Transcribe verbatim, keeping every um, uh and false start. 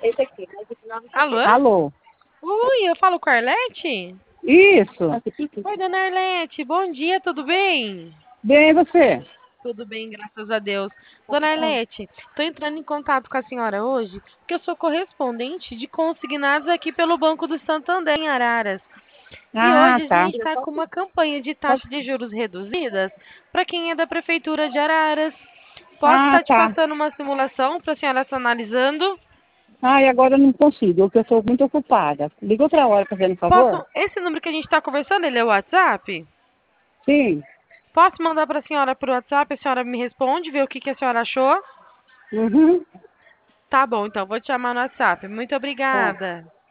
Alô? Alô? Oi, eu falo com a Arlete? Isso. Oi, dona Arlete, bom dia, tudo bem? Bem, e você? Tudo bem, graças a Deus. Dona Arlete, estou entrando em contato com a senhora hoje porque eu sou correspondente de consignados aqui pelo Banco do Santander em Araras. E Ah, hoje a tá. gente está com uma campanha de taxa de juros reduzidas para quem é da Prefeitura de Araras. Posso Ah, estar te tá. passando uma simulação para a senhora estar analisando? Ah, e agora eu não consigo, porque eu estou muito ocupada. Liga outra hora, fazendo favor? Posso? Esse número que a gente está conversando, ele é o WhatsApp? Sim. Posso mandar para a senhora por WhatsApp? A senhora me responde, vê o que, que a senhora achou? Uhum. Tá bom, então vou te chamar no WhatsApp. Muito Tá. obrigada.